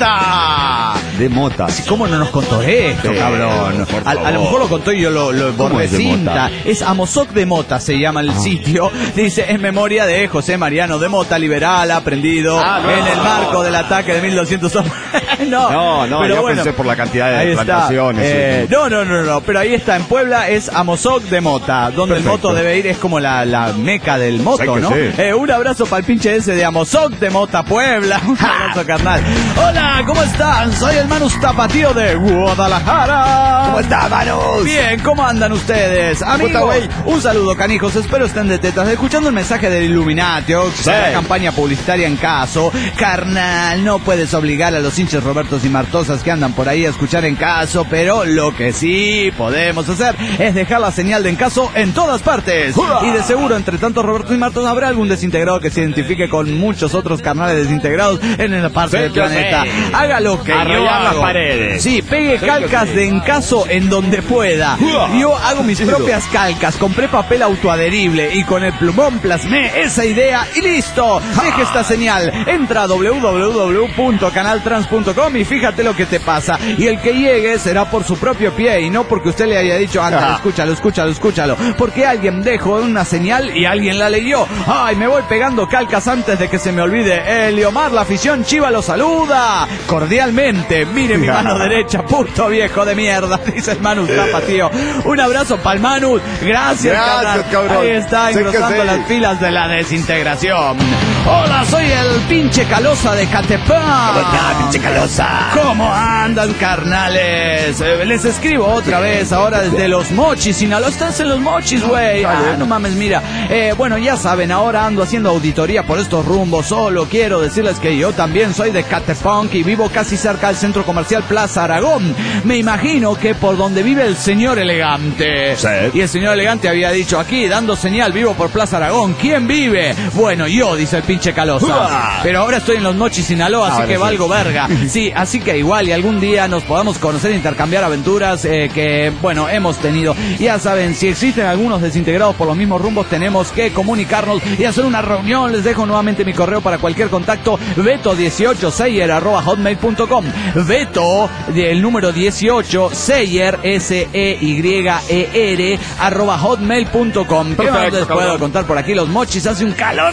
Mota. De Mota. ¿Cómo no nos contó esto, cabrón? A lo mejor lo contó y yo lo borré cinta. Es Amozoc de Mota, se llama el sitio. Dice, en memoria de José Mariano de Mota, liberal, aprendido en el marco del ataque de 1200 hombres. No, pero yo bueno, pensé por la cantidad de ahí plantaciones. está. No, pero ahí está, en Puebla es Amozoc de Mota, donde Perfecto. el moto debe ir, es como la meca del moto, Sí que ¿no? sí. Un abrazo para el pinche ese de Amozoc de Mota, Puebla. Un abrazo, carnal. Hola, ¿cómo están? Soy el Manus Tapatío de Guadalajara. ¿Cómo estás, Manus? Bien, ¿cómo andan ustedes? Amigos, un saludo, canijos, espero estén de tetas. Escuchando el mensaje del Illuminatio, la campaña publicitaria en caso. Carnal, no puedes obligar a los hinchas Robertos y Martosas que andan por ahí a escuchar en caso, pero lo que sí podemos hacer es dejar la señal de en caso en todas partes. Y de seguro, entre tantos Robertos y Martos, habrá algún desintegrado que se identifique con muchos otros carnales desintegrados en la parte del planeta. Haga lo que yo Arrollar las hago. paredes. Sí, pegue calcas de en caso en donde pueda. Yo hago mis propias calcas, compré papel autoadherible y con el plumón plasmé esa idea y listo. Deje esta señal, entra a www.canaltrans.com y fíjate lo que te pasa. Y el que llegue será por su propio pie y no porque usted le haya dicho, anda, escúchalo. Porque alguien dejó una señal y alguien la leyó. Ay, me voy pegando calcas antes de que se me olvide. Eliomar, la afición chiva lo saluda cordialmente. Mire mi mano derecha, puto viejo de mierda, dice el Manus Tapatío. Un abrazo pa'l Manus. Gracias, cabrón. Ahí está, Sé que engrosando sí. las filas de la desintegración. Hola, soy el pinche Calosa de Catepán. ¿Cómo estás, pinche Calosa? ¿Cómo andan, carnales? Les escribo otra vez ahora desde Los Mochis, Sinaloa. Estás en Los Mochis, güey. No mames, mira. Bueno, ya saben, ahora ando haciendo auditoría por estos rumbos. Solo quiero decirles que yo también soy de Catepunk y vivo casi cerca del centro comercial Plaza Aragón. Me imagino que por donde vive el señor elegante. Sí. Y el señor elegante había dicho, aquí dando señal, vivo por Plaza Aragón. ¿Quién vive? Bueno, yo, dice el pinche Calosa. Pero ahora estoy en Los Mochis, Sinaloa, así que valgo verga. Sí, así que igual y algún día nos podamos conocer e intercambiar aventuras que, bueno, hemos tenido. Ya saben, si existen algunos desintegrados por los mismos rumbos, tenemos que comunicarnos y hacer una reunión. Les dejo nuevamente mi correo para cualquier contacto, beto18seyer@hotmail.com. Beto, del número 18, Seyer, SEYER, @hotmail.com. ¿Qué más les puedo contar por aquí? Los Mochis, hace un calor de la chica.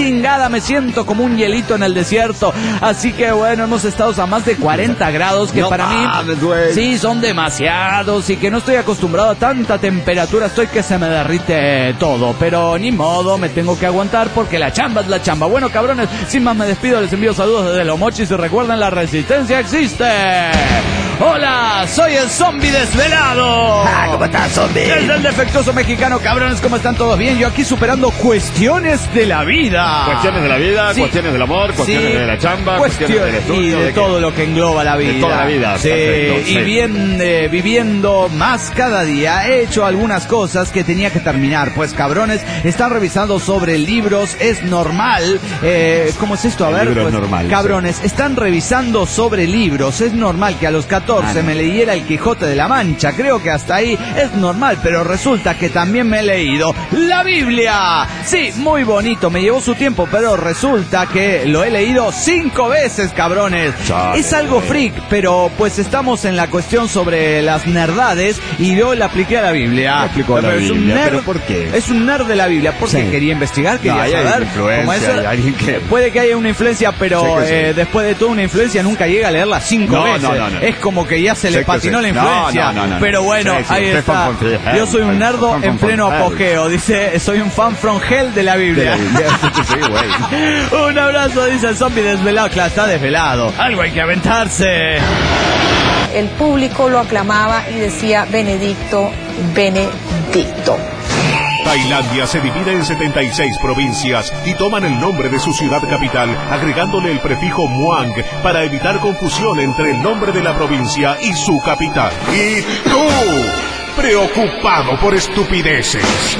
chingada, me siento como un hielito en el desierto. Así que bueno, hemos estado a más de 40 grados, que no para mames, mí güey. sí son demasiados, y que no estoy acostumbrado a tanta temperatura, estoy que se me derrite todo, pero ni modo, me tengo que aguantar porque la chamba es la chamba. Bueno, cabrones, sin más me despido, les envío saludos desde Los Mochis y recuerden, la resistencia existe. Hola, soy el zombie desvelado. ¿Cómo estás, zombie? Desde el defectuoso mexicano, cabrones, ¿cómo están todos bien? Yo aquí superando cuestiones de la vida. Cuestiones de la vida, Sí. cuestiones del amor, cuestiones Sí. de la chamba, cuestiones del estudio. y de qué? todo lo que engloba la vida. De toda la vida, Sí, perfecto, y sí. bien, viviendo más cada día, he hecho algunas cosas que tenía que terminar. Pues, cabrones, están revisando sobre libros, es normal. ¿Cómo es esto? A El ver, libro es pues, normal, cabrones, están revisando sobre libros. Es normal que a los 14 me leyera El Quijote de la Mancha. Creo que hasta ahí es normal, pero resulta que también me he leído la Biblia. Sí, muy bonito, me llevó su tiempo, pero resulta que lo he leído 5 veces, cabrones. Chale, Es algo freak, pero pues estamos en la cuestión sobre las nerdades y yo le apliqué a la Biblia. Le aplicó a la Pero es un Biblia, nerd, ¿pero por qué? Es un nerd de la Biblia, porque Sí. quería investigar, quería No, hay saber. influencia, Como eso, hay alguien que- puede que haya una influencia, pero Sí que sí. después de toda una influencia nunca llega a leerla 5 No, veces. no, no. Es como que ya se le Sí que patinó sí. la influencia. No. Pero bueno, Sí, sí, ahí usted está. fan from hell. Yo soy un nerdo Fan en from pleno hell. apogeo. Dice, soy un fan from hell de la De Biblia. la Biblia. Sí, güey. Un abrazo, dice el zombie desvelado. Claro, está desvelado. Algo hay que aventarse. El público lo aclamaba y decía Benedicto, Benedicto. Tailandia se divide en 76 provincias y toman el nombre de su ciudad capital, agregándole el prefijo Muang para evitar confusión entre el nombre de la provincia y su capital. Y tú, preocupado por estupideces.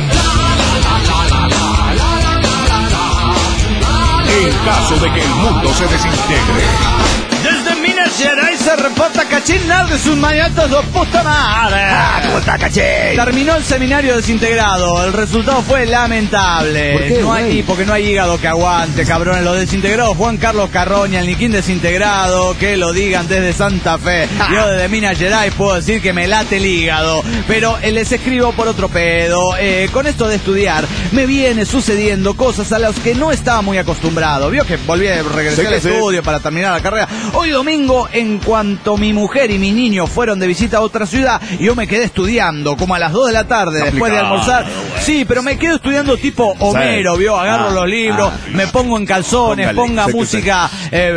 En caso de que el mundo se desintegre. Desde Minas Gerais se reporta Cachín de sus mañatos de puta madre. ¿Cómo está, caché? Terminó el seminario desintegrado. El resultado fue lamentable. ¿Por qué, no hay, güey? porque no hay hígado que aguante, cabrones. Los desintegrados, Juan Carlos Carroña, el Niquín desintegrado, que lo digan desde Santa Fe. Yo desde Minas Gerais puedo decir que me late el hígado. Pero les escribo por otro pedo. Con esto de estudiar, me viene sucediendo cosas a las que no estaba muy acostumbrado. Vio que volví a regresar Sí que al sí. estudio para terminar la carrera. Hoy domingo, en cuanto mi mujer y mis niños fueron de visita a otra ciudad, yo me quedé estudiando como a las 2 de la tarde después de almorzar. Sí, pero me quedo estudiando tipo Homero, Sí. ¿vio? Agarro los libros, me pongo en calzones, Póngale, ponga sé que música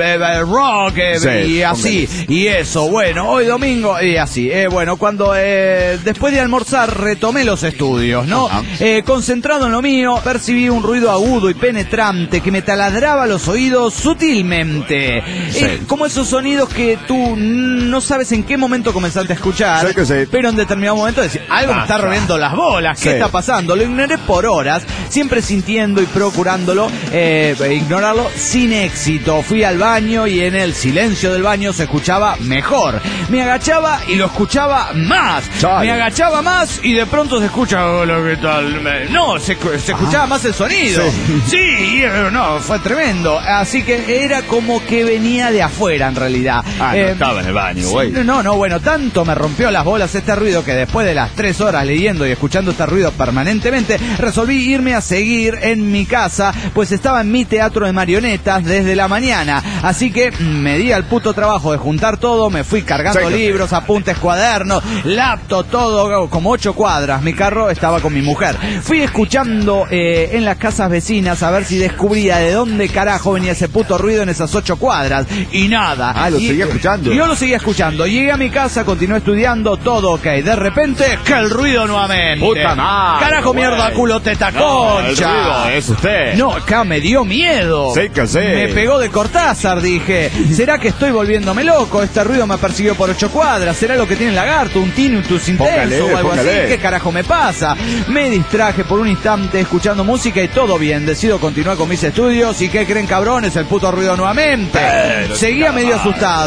rock Sí, y así. Y eso, bueno, hoy domingo y así. Bueno, cuando después de almorzar retomé los estudios, ¿no? Ajá. Concentrado en lo mío, percibí un ruido agudo y penetrante que me taladraba los oídos sutilmente. Sí. Como esos sonidos que tú no sabes en qué momento comenzaste a escuchar, Sí que sí. pero en determinado momento decís, algo me está Basta. rompiendo las bolas, ¿qué Sí. está pasando? Lo ignoré por horas, siempre sintiendo y procurándolo ignorarlo sin éxito. Fui al baño y en el silencio del baño se escuchaba mejor. Me agachaba y lo escuchaba más. Chale. Me agachaba más y de pronto se escucha, hola, ¿qué tal? No, se escuchaba más el sonido. Sí, no, fue tremendo. Así que era como que venía de afuera en realidad. No estaba en el baño, güey. No, bueno, tanto me rompió las bolas este ruido que después de las 3 horas leyendo y escuchando este ruido permanentemente, resolví irme a seguir en mi casa, pues estaba en mi teatro de marionetas desde la mañana. Así que me di al puto trabajo de juntar todo, me fui cargando Sí, que sí. libros, apuntes, cuadernos, laptop, todo, como 8 cuadras. Mi carro estaba con mi mujer. Fui escuchando en las casas vecinas a ver si descubría de dónde carajo venía ese puto ruido en esas 8 cuadras. Y nada. Ah, lo seguía escuchando. Yo lo seguía escuchando. Llegué a mi casa, continué estudiando, todo ok. De repente, que el ruido nuevamente. Puta madre, Carajo, güey. mierda, culo, teta, No, el concha. ruido es usted. No, acá me dio miedo. Sí que sí. Me pegó de Cortázar, dije. ¿Será que estoy volviéndome loco? Este ruido me persiguió por 8 cuadras. ¿Será lo que tiene el lagarto? ¿Un tinnitus intenso Póngale, o algo póngale. así? ¿Qué carajo me pasa? Me distraje por un instante escuchando música y todo bien. Decido continuar con mis estudios. ¿Y qué creen, cabrones? El puto ruido nuevamente. Seguía medio asustado. El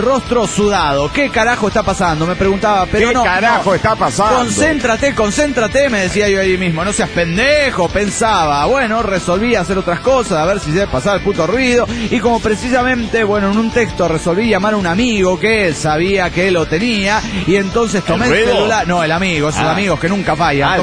rostro sudado. ¿Qué carajo está pasando? Me preguntaba, pero ¿Qué carajo está pasando? Concéntrate, me decía yo ahí mismo. No seas pendejo, pensaba. Bueno, resolví hacer otras cosas, a ver si se pasaba el puto ruido. Y como precisamente, bueno, en un texto resolví llamar a un amigo que sabía que lo tenía. Y entonces tomé el celular. No, el amigo, esos amigos que nunca fallan.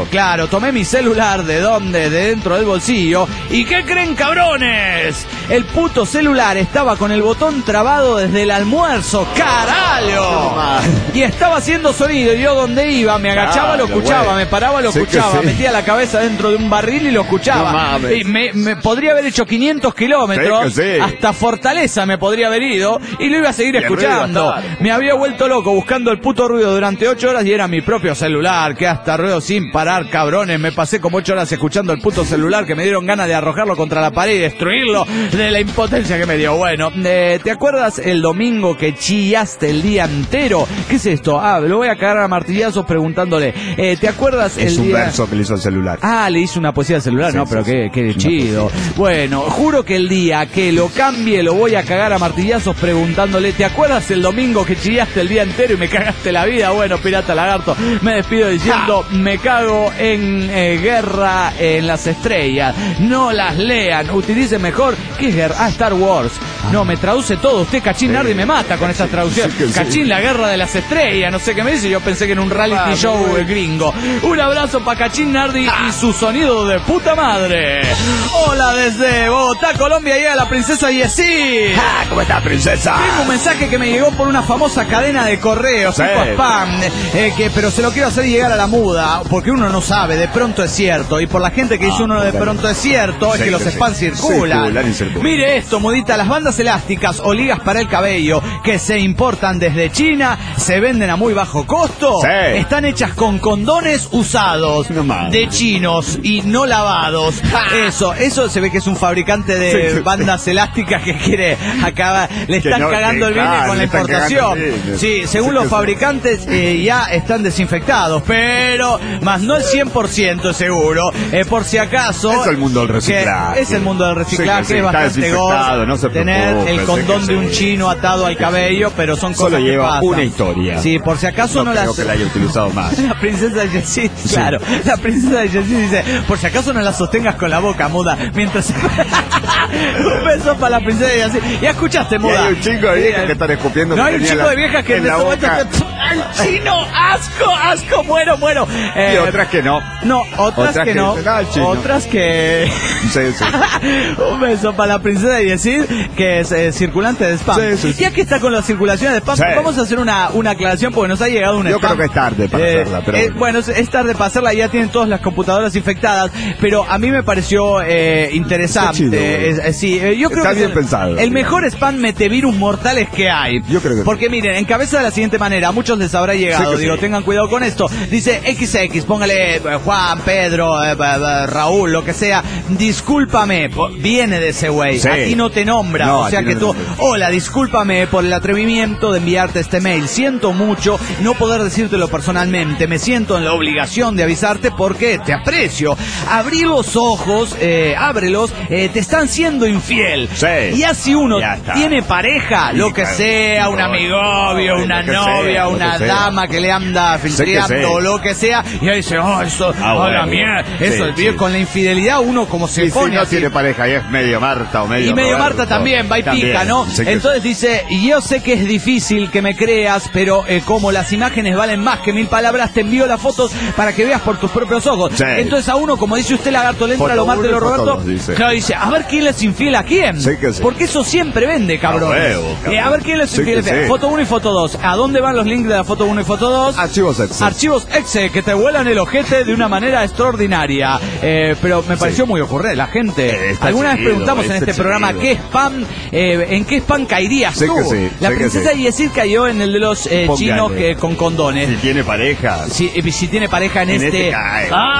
Tomé mi celular de dentro del bolsillo. ¿Y qué creen, cabrones? El puto celular estaba con el botón trabado desde el almuerzo, ¡carajo! Y estaba haciendo sonido, y yo donde iba, me agachaba, lo escuchaba, me paraba, lo escuchaba, metía la cabeza dentro de un barril y lo escuchaba. Y me podría haber hecho 500 kilómetros, hasta Fortaleza me podría haber ido, y lo iba a seguir escuchando. Me había vuelto loco buscando el puto ruido durante 8 horas y era mi propio celular, que hasta ruido sin parar, cabrones. Me pasé como 8 horas escuchando el puto celular que me dieron ganas de arrojarlo contra la pared y destruirlo de la impotencia que me dio. Bueno, ¿te acuerdas el domingo que chillaste el día entero? ¿Qué es esto? Lo voy a cagar a martillazos preguntándole. ¿Te acuerdas el día? Es un verso que le hizo al celular. Le hice una poesía al celular, no, pero qué chido. Bueno, juro que el día que lo cambie lo voy a cagar a martillazos preguntándole, ¿te acuerdas el domingo que chillaste el día entero y me cagaste la vida? Bueno, pirata lagarto, me despido diciendo, me cago en Guerra en las Estrellas. No las lean, utilicen mejor, ¿qué es guerra? Star Wars. No, me traduce todo. Usted, Cachín Nardi, me mata con esta traducción. Cachín, la Guerra de las Estrellas. No sé qué me dice. Yo pensé que era un reality show gringo. Un abrazo para Cachín Nardi y su sonido de puta madre. Hola desde Bogotá, Colombia. Llega la princesa Yesid. ¿Cómo está, princesa? Tengo un mensaje que me llegó por una famosa cadena de correos, tipo spam, pero se lo quiero hacer llegar a la muda, porque uno no sabe, de pronto es cierto. Y por la gente que dice uno de pronto es cierto, es que los spam circulan. Mire esto, mudita, las bandas elásticas o ligas para el cabello que se importan desde China, se venden a muy bajo costo, están hechas con condones usados de chinos y no lavados. Eso se ve que es un fabricante de bandas elásticas que quiere acabar, le están cagando el business con la importación. Sí, según los fabricantes ya están desinfectados, pero más no el 100% seguro, por si acaso. Es el mundo del reciclaje. Es el mundo del reciclaje, es bastante gore no se tener el condón de un chino atado al cabello, pero son cosas que lleva pasan. Una historia. Sí, por si acaso no creo que la haya utilizado más. La princesa Yesid, claro. La princesa Yesid dice, por si acaso no la sostengas con la boca, muda, mientras... Un beso para la princesa Yesid. Ya escuchaste, muda. Y hay un chingo de viejas que están escupiendo. No, hay un chingo de viejas que en la boca... ¡Al chino! ¡Asco! ¡Muero! Y otras que no. No, otras que no. Otras que... Sí. Un beso para la princesa Yesid, que es circulante de spam. Ya que está con las circulaciones de spam, vamos a hacer una aclaración porque nos ha llegado un spam. Yo creo que es tarde para hacerla. Pero bueno, es tarde para hacerla, ya tienen todas las computadoras infectadas, pero a mí me pareció interesante. Yo creo está que bien pensado. El mejor spam metevirus mortales que hay. Yo creo que porque miren, encabeza de la siguiente manera, a muchos les habrá llegado, tengan cuidado con esto. Dice XX, póngale Juan, Pedro, Raúl, lo que sea. Discúlpame, viene de ese güey. Aquí no te nombra, o sea que tú, hola, discúlpame por el atrevimiento de enviarte este mail. Siento mucho no poder decírtelo personalmente. Me siento en la obligación de avisarte porque te aprecio. Abrí los ojos, ábrelos, te están siendo infiel. Y así uno tiene pareja, lo que sea, un amigovio, una novia, una dama que le anda filtreando o lo que sea, y ahí dice, la mierda, eso, con la infidelidad uno como se pone. Si no tiene pareja y es medio Marta o medio. Y medio Roberto, Marta también, va y pica, ¿no? Entonces dice, yo sé que es difícil que me creas, pero como las imágenes valen más que 1000 palabras, te envío las fotos para que veas por tus propios ojos. Entonces a uno, como dice usted, lagarto, le entra lo Marta y lo Roberto, claro, dice, a ver quién les infiel a quién. Porque eso siempre vende, cabrón. A ver quién les infiel. Foto 1 y foto 2. ¿A dónde van los links de la foto 1 y foto 2? Archivos exe, que te vuelan el ojete de una manera extraordinaria. Pero me pareció muy ocurrente. La gente, alguna vez preguntamos en este programa qué spam, en qué spam caerías tú. La princesa Yesid cayó en el de los chinos con condones. Si tiene pareja. Si tiene pareja en este.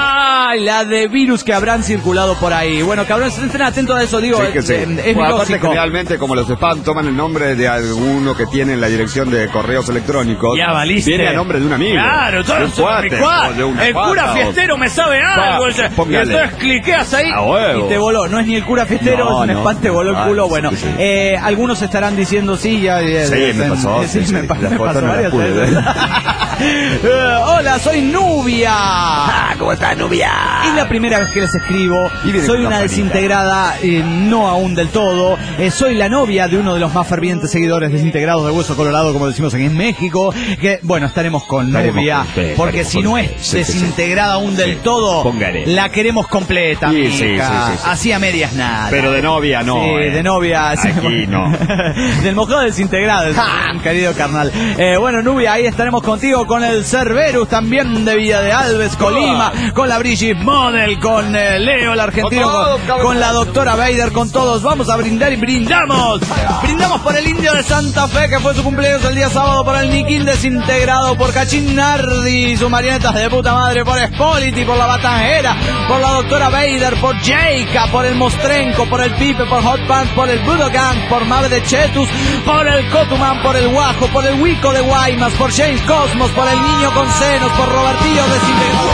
y la de virus que habrán circulado por ahí. Bueno, cabrones, estén atentos a eso, digo, Sí, que sí. es Bueno, aparte, lógico. generalmente, como los spam toman el nombre de alguno que tiene en la dirección de correos electrónicos, Ya valiste. viene a nombre de un amigo. Claro, de un cuate, o de una el pata, cura o- fiestero me sabe algo. Y póngale. entonces cliqueas ahí A huevo. y te voló. No es ni el cura fiestero, No, es un no. spam, te voló el Ah, culo. sí, Bueno, sí, sí. algunos estarán diciendo sí, ya. Sí, me pasó. Sí, Sí, me sí. pasó, La me foto pasó no la varias pude veces. Hola, soy Nubia. Ah, ¿cómo está, Nubia? Es la primera vez que les escribo. Y viene Soy con una campanita. desintegrada, no aún del todo. Soy la novia de uno de los más fervientes seguidores desintegrados de Hueso Colorado, como decimos aquí en México. Que, bueno, estaremos con Estaremos Nubia, con usted, porque estaremos si con no usted. es Sí, sí, sí. desintegrada aún del Sí. todo, Póngale. la queremos completa, Sí, mija. sí, sí, sí, sí. Así a medias nada. Pero de novia no. Sí, de novia. sí. Aquí no. Del mojado desintegrado, querido carnal. Bueno, Nubia, ahí estaremos contigo con el Cerberus, también de Villa de Alves, Colima, con la Brigitte Model, con Leo, el argentino, Con todos, cabrón. con la doctora Bader, con todos. Vamos a brindar y brindamos. Brindamos por el Indio de Santa Fe, que fue su cumpleaños el día sábado, por el Niquín desintegrado, por Cachín Nardi, sus marionetas de puta madre, por Spoliti, por la Batanjera, por la doctora Bader, por Jayka, por el Mostrenco, por el Pipe, por Hot Pants, por el Budogang, por Mave de Chetus, por el Cotuman, por el Guajo, por el Wico de Guaymas, por James Cosmos, por el Niño con Senos, por Robertillo desintegrado.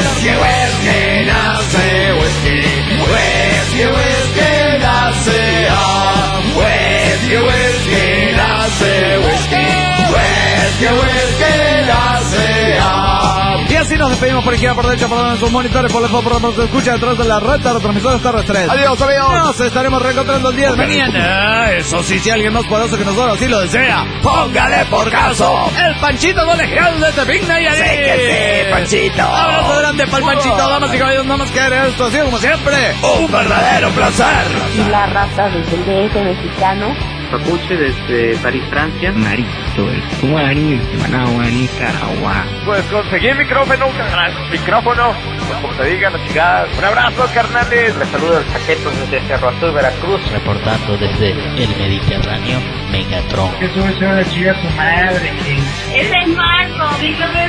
Y así nos despedimos por izquierda, por derecha, por nuestros monitores, por lejos, por donde se escucha detrás de la red de retransmisores terrestres. Adiós, amigos. Nos estaremos reencontrando el día de mañana. Eso sí, si alguien más poderoso que nosotros así lo desea, póngale por caso. El Panchito colegial de Tepic Nayarit. Sí que sí, Panchito. Abrazo grande para el Panchito, damas y caballeros, nada más que esto ha sido como siempre Un verdadero placer. Y la raza desde el DF mexicano. Papuche desde París, Francia. Marito, el Guaraní, Managua, Nicaragua. Pues conseguí micrófono, como te digan las chicas. Un abrazo, carnales. Les saludo el Chaquetos desde Cerro Azul, Veracruz. Reportando desde el Mediterráneo, Megatron. Eso es una chica su madre. Es el Marco, dígame.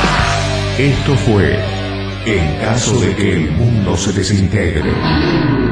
Esto fue En caso de que el mundo se desintegre.